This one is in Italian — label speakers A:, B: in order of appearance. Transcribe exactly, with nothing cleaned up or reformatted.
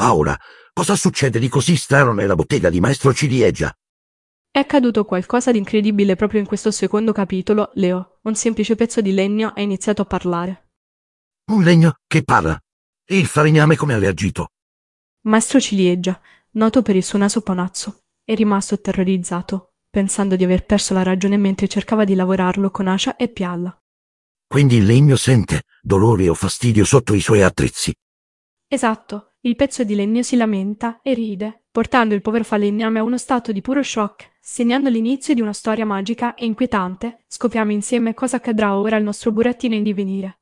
A: Ah, ora, cosa succede di così strano nella bottega di Maestro Ciliegia?
B: È accaduto qualcosa di incredibile proprio in questo secondo capitolo, Leo. Un semplice pezzo di legno ha iniziato a parlare.
A: Un legno che parla. E il falegname come ha reagito?
B: Maestro Ciliegia, noto per il suo naso panazzo, è rimasto terrorizzato, pensando di aver perso la ragione mentre cercava di lavorarlo con ascia e pialla.
A: Quindi il legno sente dolore o fastidio sotto i suoi attrezzi.
B: Esatto, il pezzo di legno si lamenta e ride, portando il povero falegname a uno stato di puro shock, segnando l'inizio di una storia magica e inquietante. Scopriamo insieme cosa accadrà ora al nostro burattino in divenire.